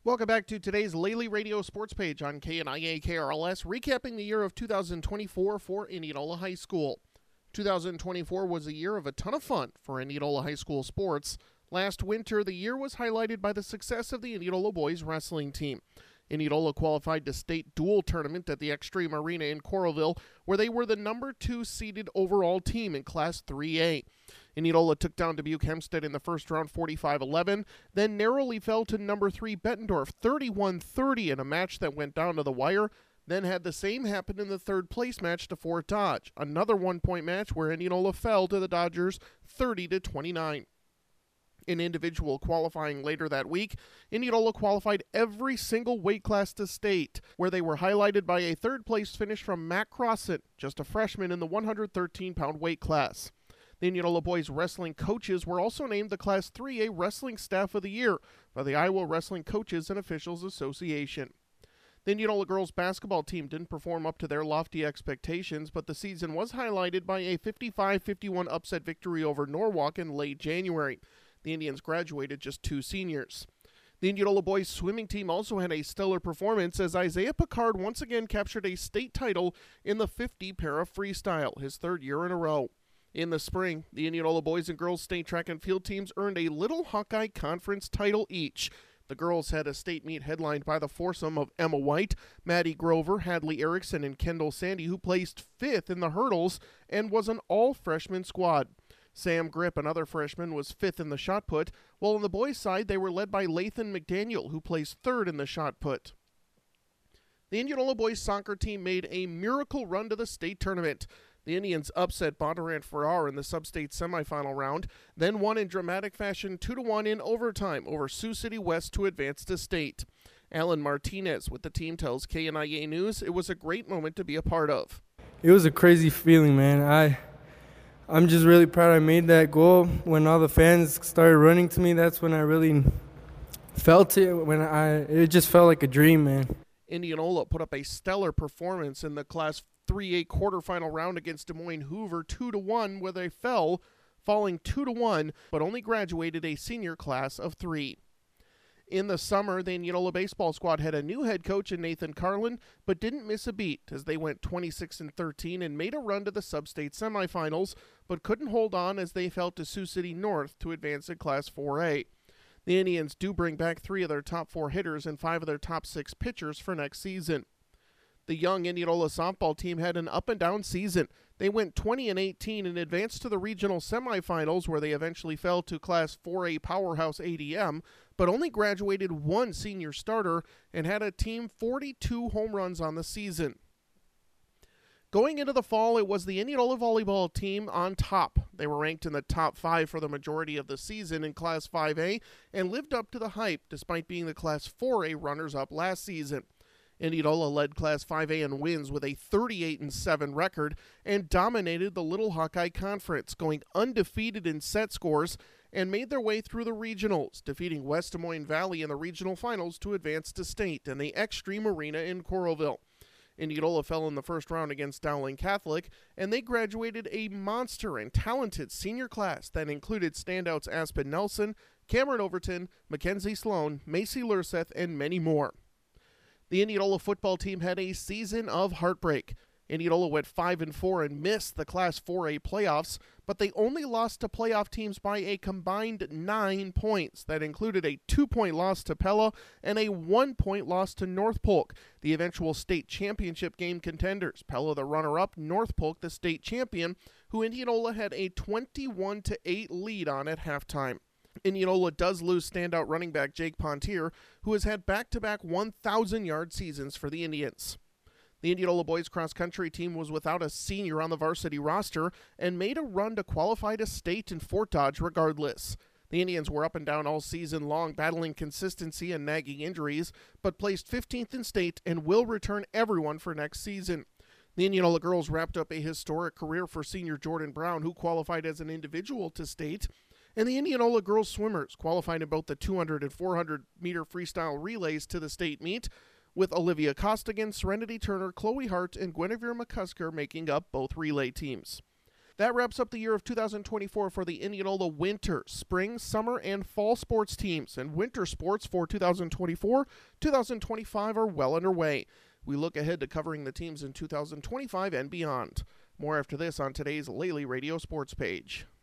Welcome back to today's Lely Radio Sports Page on KNIA KRLS, recapping the year of 2024 for Indianola High School. 2024 was a year of a ton of fun for Indianola High School sports. Last winter, the year was highlighted by the success of the Indianola boys wrestling team. Indianola qualified to state dual tournament at the Extreme Arena in Coralville, where they were the number 2 seeded overall team in Class 3A. Indianola took down Dubuque Hempstead in the first round 45-11, then narrowly fell to number 3 Bettendorf 31-30 in a match that went down to the wire, then had the same happen in the third place match to Fort Dodge, another one-point match where Indianola fell to the Dodgers 30-29. In individual qualifying later that week, Indianola qualified every single weight class to state, where they were highlighted by a third-place finish from Matt Crossan, just a freshman in the 113-pound weight class. The Indianola boys wrestling coaches were also named the Class 3A Wrestling Staff of the Year by the Iowa Wrestling Coaches and Officials Association. The Indianola girls basketball team didn't perform up to their lofty expectations, but the season was highlighted by a 55-51 upset victory over Norwalk in late January. The Indians graduated just 2 seniors. The Indianola boys swimming team also had a stellar performance as Isaiah Picard once again captured a state title in the 50 para freestyle, his 3rd year in a row. In the spring, the Indianola boys and girls state track and field teams earned a Little Hawkeye Conference title each. The girls had a state meet headlined by the foursome of Emma White, Maddie Grover, Hadley Erickson, and Kendall Sandy, who placed 5th in the hurdles and was an all-freshman squad. Sam Grip, another freshman, was 5th in the shot put, while on the boys' side they were led by Lathan McDaniel, who placed 3rd in the shot put. The Indianola boys soccer team made a miracle run to the state tournament. The Indians upset Bondurant Farrar in the sub-state semifinal round, then won in dramatic fashion 2-1 in overtime over Sioux City West to advance to state. Alan Martinez with the team tells KNIA News it was a great moment to be a part of. It was a crazy feeling, man. I'm just really proud I made that goal. When all the fans started running to me, that's when I really felt it. It just felt like a dream, man. Indianola put up a stellar performance in the Class 3A quarterfinal round against Des Moines Hoover 2-1, where they fell, falling 2-1, but only graduated a senior class of 3. In the summer, the Indianola baseball squad had a new head coach in Nathan Carlin, but didn't miss a beat as they went 26-13 and made a run to the sub-state semifinals, but couldn't hold on as they fell to Sioux City North to advance in Class 4A. The Indians do bring back 3 of their top 4 hitters and 5 of their top 6 pitchers for next season. The young Indianola softball team had an up-and-down season. They went 20-18 and advanced to the regional semifinals, where they eventually fell to Class 4A powerhouse ADM, but only graduated 1 senior starter and had a team 42 home runs on the season. Going into the fall, it was the Indianola volleyball team on top. They were ranked in the top 5 for the majority of the season in Class 5A and lived up to the hype despite being the Class 4A runners-up last season. Indianola led Class 5A in wins with a 38-7 record and dominated the Little Hawkeye Conference, going undefeated in set scores and made their way through the regionals, defeating West Des Moines Valley in the regional finals to advance to state in the Extreme Arena in Coralville. Indianola fell in the first round against Dowling Catholic, and they graduated a monster and talented senior class that included standouts Aspen Nelson, Cameron Overton, Mackenzie Sloan, Macy Lurseth, and many more. The Indianola football team had a season of heartbreak. Indianola went 5-4 and missed the Class 4A playoffs, but they only lost to playoff teams by a combined 9 points. That included a 2-point loss to Pella and a 1-point loss to North Polk, the eventual state championship game contenders. Pella the runner-up, North Polk the state champion, who Indianola had a 21-8 lead on at halftime. Indianola does lose standout running back Jake Pontier, who has had back-to-back 1,000-yard seasons for the Indians. The Indianola boys cross-country team was without a senior on the varsity roster and made a run to qualify to state in Fort Dodge regardless. The Indians were up and down all season long, battling consistency and nagging injuries, but placed 15th in state and will return everyone for next season. The Indianola girls wrapped up a historic career for senior Jordan Brown, who qualified as an individual to state, and the Indianola girls swimmers qualified in both the 200 and 400 meter freestyle relays to the state meet, with Olivia Costigan, Serenity Turner, Chloe Hart, and Guinevere McCusker making up both relay teams. That wraps up the year of 2024 for the Indianola winter, spring, summer, and fall sports teams, and winter sports for 2024-2025 are well underway. We look ahead to covering the teams in 2025 and beyond. More after this on today's Lely Radio Sports page.